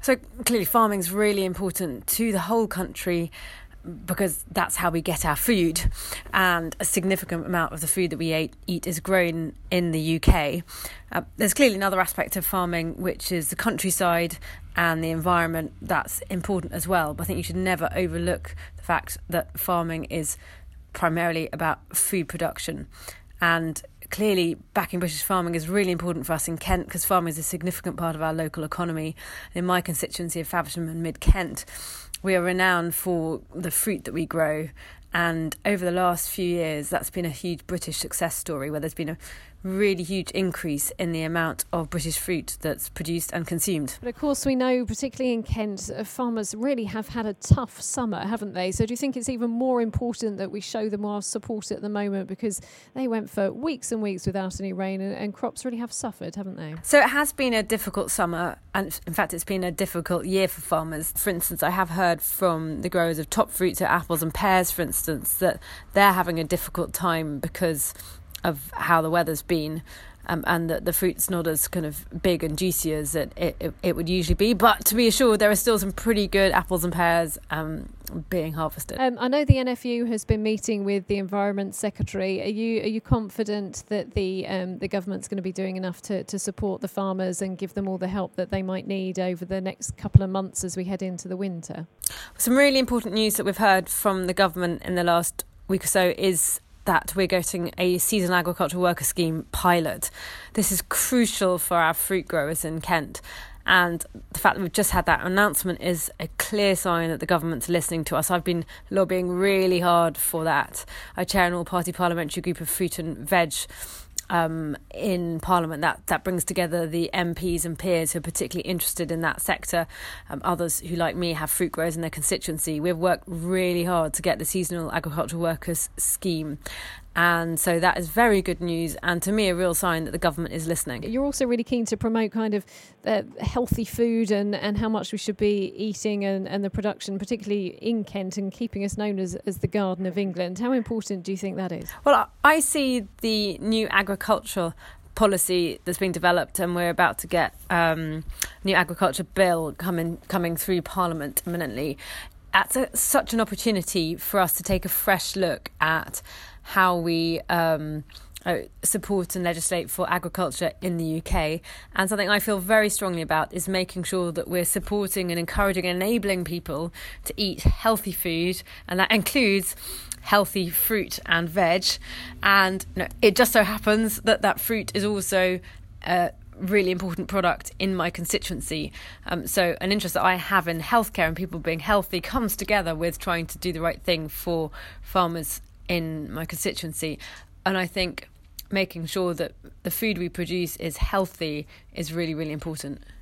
So clearly farming is really important to the whole country because that's how we get our food, and a significant amount of the food that we eat is grown in the UK. There's clearly another aspect of farming, which is the countryside and the environment. That's important as well, but I think you should never overlook the fact that farming is primarily about food production. And clearly backing British farming is really important for us in Kent, because farming is a significant part of our local economy. In my constituency of Faversham and Mid-Kent, we are renowned for the fruit that we grow, and over the last few years that's been a huge British success story, where there's been a really huge increase in the amount of British fruit that's produced and consumed. But of course we know, particularly in Kent, farmers really have had a tough summer, haven't they? So do you think it's even more important that we show them our support at the moment, because they went for weeks and weeks without any rain, and crops really have suffered, haven't they? So it has been a difficult summer, and in fact it's been a difficult year for farmers. For instance, I have heard from the growers of top fruit, so apples and pears for instance, that they're having a difficult time because of how the weather's been, and that the fruit's not as kind of big and juicy as it would usually be. But to be assured, there are still some pretty good apples and pears being harvested. I know the NFU has been meeting with the Environment Secretary. Are you confident that the government's going to be doing enough to support the farmers and give them all the help that they might need over the next couple of months as we head into the winter? Some really important news that we've heard from the government in the last week or so is that we're getting a seasonal agricultural worker scheme pilot. This is crucial for our fruit growers in Kent, and the fact that we've just had that announcement is a clear sign that the government's listening to us. I've been lobbying really hard for that. I chair an all-party parliamentary group of fruit and veg in Parliament that brings together the MPs and peers who are particularly interested in that sector. Others who, like me, have fruit growers in their constituency. We've worked really hard to get the seasonal agricultural workers scheme, and so that is very good news, and to me a real sign that the government is listening. You're also really keen to promote kind of healthy food and how much we should be eating and the production, particularly in Kent, and keeping us known as the Garden of England. How important do you think that is? Well, I see the new agricultural policy that's being developed, and we're about to get new agriculture bill coming through Parliament imminently. That's such an opportunity for us to take a fresh look at how we support and legislate for agriculture in the UK. And something I feel very strongly about is making sure that we're supporting and encouraging and enabling people to eat healthy food, and that includes healthy fruit and veg. And it just so happens that fruit is also a really important product in my constituency. So an interest that I have in healthcare and people being healthy comes together with trying to do the right thing for farmers in my constituency. And I think making sure that the food we produce is healthy is really, really important.